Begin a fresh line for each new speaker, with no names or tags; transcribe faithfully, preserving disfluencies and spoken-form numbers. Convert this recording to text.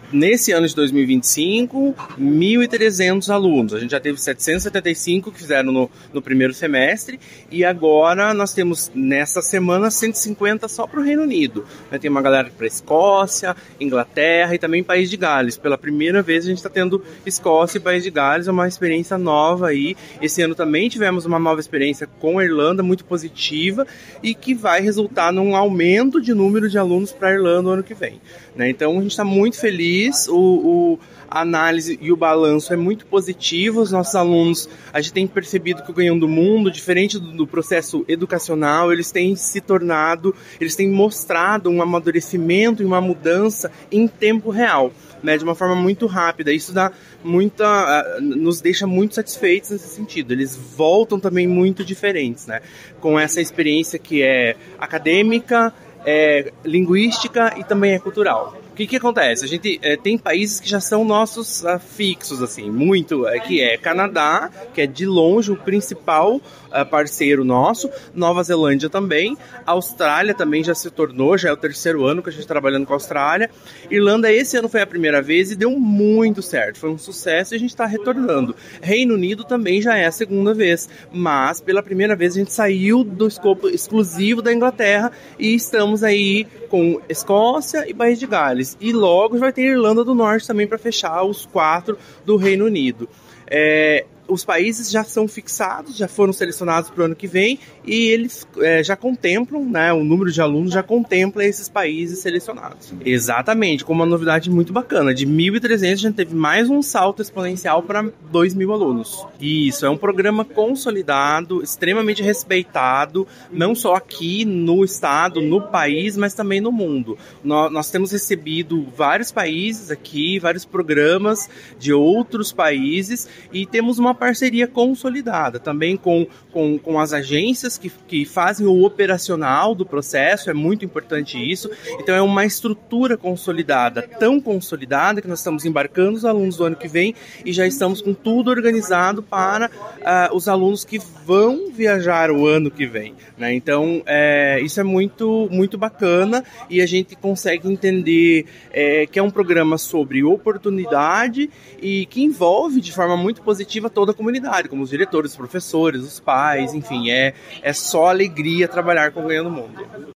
nesse ano de dois mil e vinte e cinco, mil e trezentos alunos. A gente já teve setecentos e setenta e cinco que fizeram no, no primeiro semestre e agora nós temos nessa semana cento e cinquenta só para o Reino Unido. Tem uma galera para a Escócia, Inglaterra e também País de Gales. Pela primeira vez a gente está tendo Escócia e País de Gales, é uma experiência nova aí. Esse ano também tivemos uma nova experiência com a Irlanda, muito positiva, e que vai resultar num aumento de número de alunos para a Irlanda no ano que vem. Né? Então a gente está muito feliz, o, o, a análise e o balanço é muito positivo, os nossos alunos, a gente tem percebido que o Ganhando o Mundo, diferente do, do processo educacional, eles têm se tornado, eles têm mostrado um amadurecimento e uma mudança em tempo real. Né, de uma forma muito rápida. Isso dá muita, nos deixa muito satisfeitos nesse sentido. Eles voltam também muito diferentes, né, com essa experiência que é acadêmica, é linguística e também é cultural. O que que acontece? A gente é, tem países que já são nossos uh, fixos, assim, muito, é, que é Canadá, que é de longe o principal uh, parceiro nosso, Nova Zelândia também, Austrália também já se tornou, já é o terceiro ano que a gente está trabalhando com a Austrália, Irlanda esse ano foi a primeira vez e deu muito certo, foi um sucesso e a gente está retornando. Reino Unido também já é a segunda vez, mas pela primeira vez a gente saiu do escopo exclusivo da Inglaterra e estamos aí com Escócia e País de Gales. E logo vai ter Irlanda do Norte também para fechar os quatro do Reino Unido. É, os países já são fixados, já foram selecionados para o ano que vem e eles é, já contemplam, né, o número de alunos já contempla esses países selecionados. Exatamente, com uma novidade muito bacana. De mil e trezentos a gente teve mais um salto exponencial para dois mil alunos. Isso, é um programa consolidado, extremamente respeitado, não só aqui no estado, no país, mas também no mundo. Nós, nós temos recebido vários países aqui, vários programas de outros países e temos uma parceria consolidada também com, com, com as agências que, que fazem o operacional do processo, é muito importante isso. Então é uma estrutura consolidada, tão consolidada que nós estamos embarcando os alunos do ano que vem e já estamos com tudo organizado para uh, os alunos que vão viajar o ano que vem. Né? Então é, isso é muito, muito bacana e a gente consegue entender é, que é um programa sobre oportunidade e que envolve de forma muito positiva toda a comunidade, como os diretores, os professores, os pais, enfim, é, é só alegria trabalhar com o Ganhando o Mundo.